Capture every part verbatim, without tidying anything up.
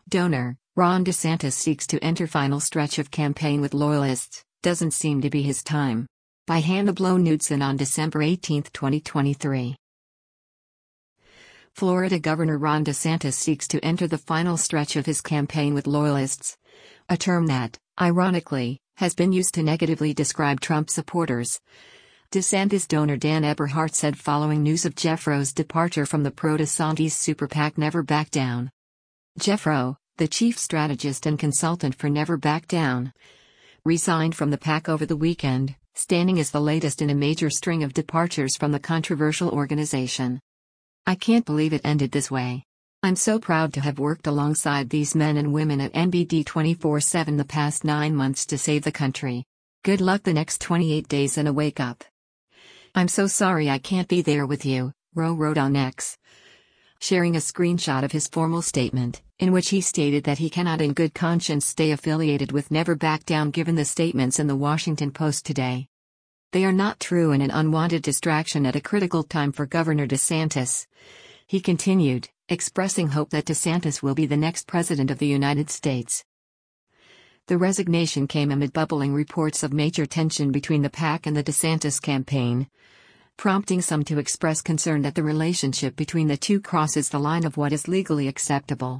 Donor: Ron DeSantis seeks to enter final stretch of campaign with loyalists, doesn't seem to be his time. By Hannah Blow-Knudsen on December eighteenth, twenty twenty-three. Florida Governor Ron DeSantis seeks to enter the final stretch of his campaign with loyalists, a term that, ironically, has been used to negatively describe Trump supporters. DeSantis donor Dan Eberhart said following news of Jeff Roe's departure from the pro-DeSantis super PAC Never Back Down. Jeff Roe, the chief strategist and consultant for Never Back Down, resigned from the PAC over the weekend, standing as the latest in a major string of departures from the controversial organization. "I can't believe it ended this way. I'm so proud to have worked alongside these men and women at N B D twenty-four seven the past nine months to save the country. Good luck the next twenty-eight days and a wake up. I'm so sorry I can't be there with you," Roe wrote on X, sharing a screenshot of his formal statement, in which he stated that he cannot in good conscience stay affiliated with Never Back Down given the statements in the Washington Post today. "They are not true and an unwanted distraction at a critical time for Governor DeSantis," he continued, expressing hope that DeSantis will be the next president of the United States. The resignation came amid bubbling reports of major tension between the PAC and the DeSantis campaign, prompting some to express concern that the relationship between the two crosses the line of what is legally acceptable.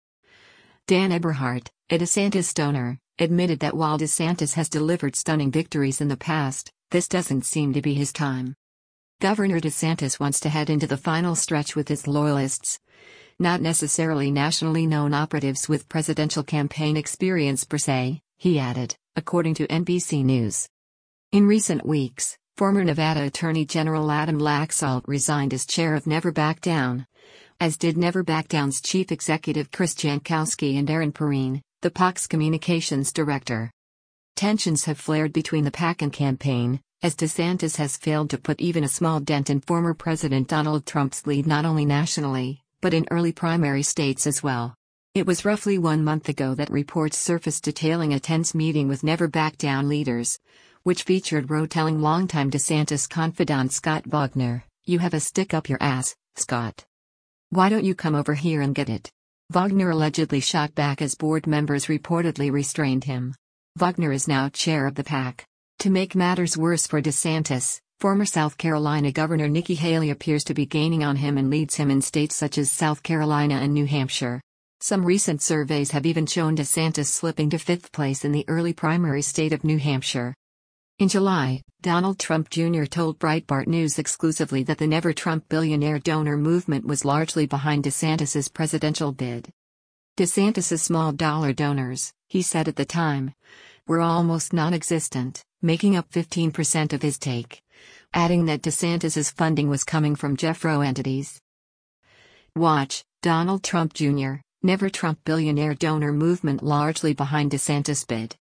Dan Eberhart, a DeSantis donor, admitted that while DeSantis has delivered stunning victories in the past, this doesn't seem to be his time. Governor DeSantis wants to head into the final stretch with his loyalists, not necessarily nationally known operatives with presidential campaign experience per se, he added, according to N B C News. In recent weeks, former Nevada Attorney General Adam Laxalt resigned as chair of Never Back Down, as did Never Back Down's chief executive Chris Jankowski and Aaron Perine, the PAC's communications director. Tensions have flared between the PAC and campaign, as DeSantis has failed to put even a small dent in former President Donald Trump's lead not only nationally, but in early primary states as well. It was roughly one month ago that reports surfaced detailing a tense meeting with Never Back Down leaders, which featured Roe telling longtime DeSantis confidant Scott Wagner, "You have a stick up your ass, Scott. Why don't you come over here and get it?" Wagner allegedly shot back as board members reportedly restrained him. Wagner is now chair of the PAC. To make matters worse for DeSantis, former South Carolina Governor Nikki Haley appears to be gaining on him and leads him in states such as South Carolina and New Hampshire. Some recent surveys have even shown DeSantis slipping to fifth place in the early primary state of New Hampshire. In July, Donald Trump Junior told Breitbart News exclusively that the Never Trump billionaire donor movement was largely behind DeSantis's presidential bid. DeSantis's small-dollar donors, he said at the time, were almost non-existent, making up fifteen percent of his take, adding that DeSantis's funding was coming from Jeff Roe entities. Watch, Donald Trump Junior, Never Trump billionaire donor movement largely behind DeSantis bid.